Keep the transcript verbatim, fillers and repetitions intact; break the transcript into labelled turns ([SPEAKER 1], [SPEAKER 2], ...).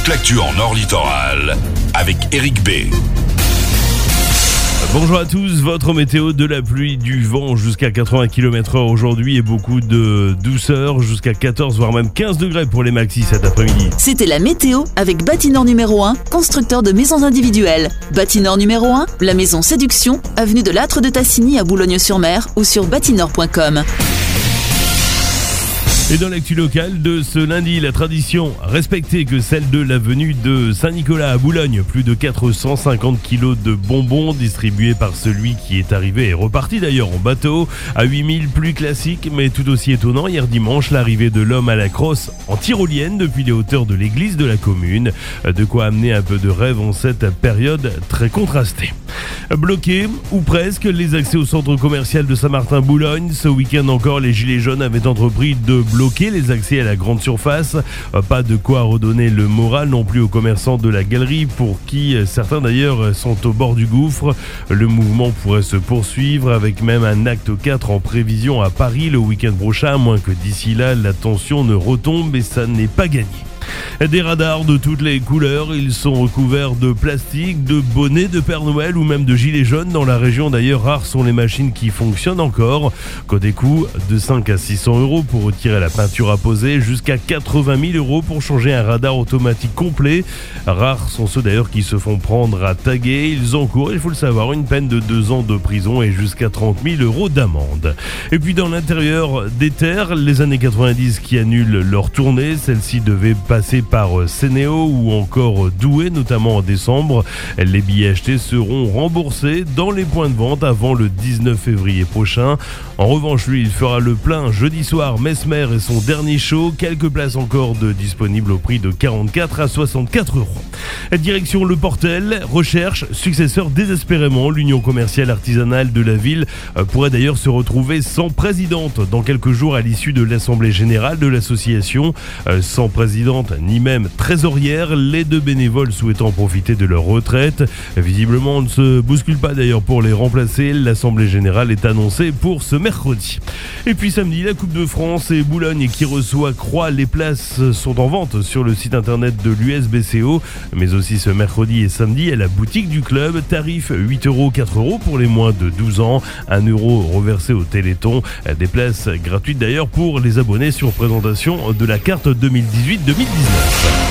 [SPEAKER 1] toute l'actu en Nord Littoral avec Eric B.
[SPEAKER 2] Bonjour à tous, votre météo: de la pluie, du vent jusqu'à quatre-vingts kilomètres heure aujourd'hui et beaucoup de douceur, jusqu'à quatorze voire même quinze degrés pour les maxis cet après-midi.
[SPEAKER 3] C'était la météo avec Bâtinor numéro un, constructeur de maisons individuelles. Bâtinor numéro un, la maison Séduction, avenue de l'Âtre de Tassigny à Boulogne-sur-Mer ou sur bâtinor point com.
[SPEAKER 2] Et dans l'actu locale de ce lundi, la tradition respectée que celle de la venue de Saint-Nicolas à Boulogne. Plus de quatre cent cinquante kilos de bonbons distribués par celui qui est arrivé et reparti d'ailleurs en bateau. À huit mille, plus classique mais tout aussi étonnant, hier dimanche, l'arrivée de l'homme à la crosse en tyrolienne depuis les hauteurs de l'église de la commune. De quoi amener un peu de rêve en cette période très contrastée. Bloqués, ou presque, les accès au centre commercial de Saint-Martin-Boulogne. Ce week-end encore, les Gilets jaunes avaient entrepris de bloquer les accès à la grande surface. Pas de quoi redonner le moral non plus aux commerçants de la galerie, pour qui certains d'ailleurs sont au bord du gouffre. Le mouvement pourrait se poursuivre avec même un acte quatre en prévision à Paris le week-end prochain, à moins que d'ici là la tension ne retombe, et ça n'est pas gagné. Des radars de toutes les couleurs, ils sont recouverts de plastique, de bonnets de Père Noël ou même de gilets jaunes. Dans la région d'ailleurs, rares sont les machines qui fonctionnent encore. Côté coût, de cinq à six cents euros pour retirer la peinture à poser, jusqu'à quatre-vingt mille euros pour changer un radar automatique complet. Rares sont ceux d'ailleurs qui se font prendre à taguer. Ils encourent, il faut le savoir, une peine de deux ans de prison et jusqu'à trente mille euros d'amende. Et puis dans l'intérieur des terres, les années quatre-vingt-dix qui annulent leur tournée. Celle-ci devait passer par Sénéo ou encore Douai, notamment en décembre. Les billets achetés seront remboursés dans les points de vente avant le dix-neuf février prochain. En revanche, lui, il fera le plein jeudi soir. Mesmer et son dernier show. Quelques places encore de disponibles au prix de quarante-quatre à soixante-quatre euros. Direction Le Portel, recherche successeur désespérément. L'union commerciale artisanale de la ville pourrait d'ailleurs se retrouver sans présidente dans quelques jours à l'issue de l'assemblée générale de l'association. Sans présidente ni même trésorière, les deux bénévoles souhaitant profiter de leur retraite. Visiblement, on ne se bouscule pas d'ailleurs pour les remplacer. L'assemblée générale est annoncée pour ce mercredi. Et puis samedi, la Coupe de France et Boulogne qui reçoit Croix. Les places sont en vente sur le site internet de l'U S B C O, mais aussi ce mercredi et samedi à la boutique du club. Tarif huit euros, quatre euros pour les moins de douze ans, un euro reversé au Téléthon. Des places gratuites d'ailleurs pour les abonnés sur présentation de la carte deux mille dix-huit deux mille dix-neuf.